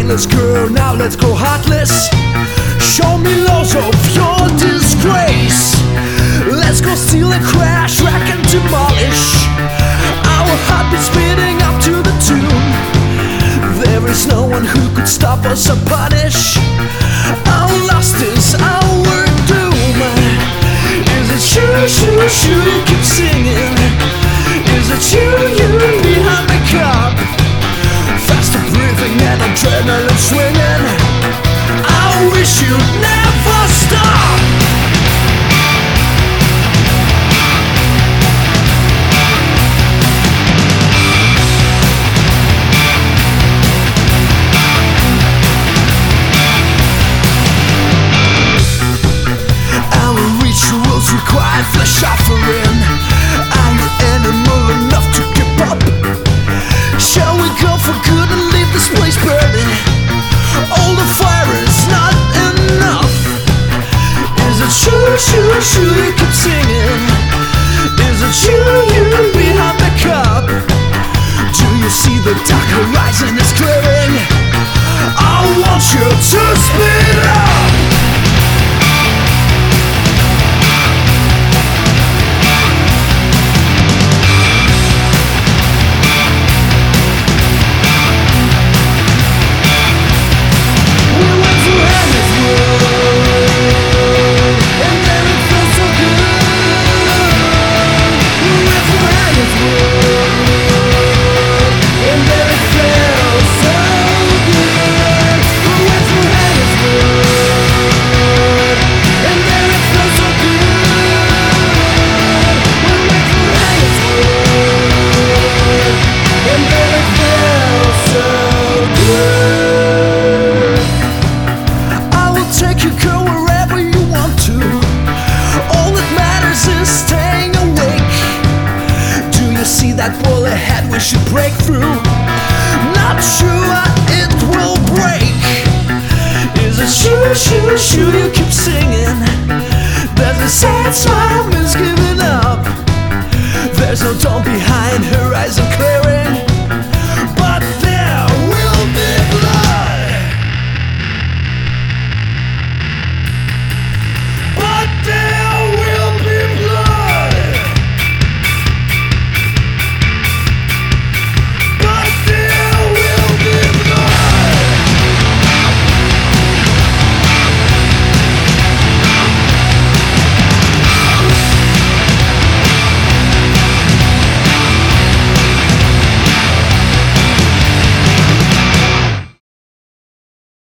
let's go, now let's go heartless. Show me laws of your disgrace. Let's go steal and crash, wreck and demolish. Our heartbeats beating up to the tune. There is no one who could stop us or punish. Our lust is our doom. Is it you keep singing? Is it you behind the cup? Faster breathing and adrenaline swinging. I wish you'd never stop. Our rituals require flesh offering. Are you animal enough to keep up? Shall we go for good and leave this place burning? All the fire is not enough. Is it you keep singing? Is it you behind the cup? Do you see the dark horizon is clearing? I want you to speed up.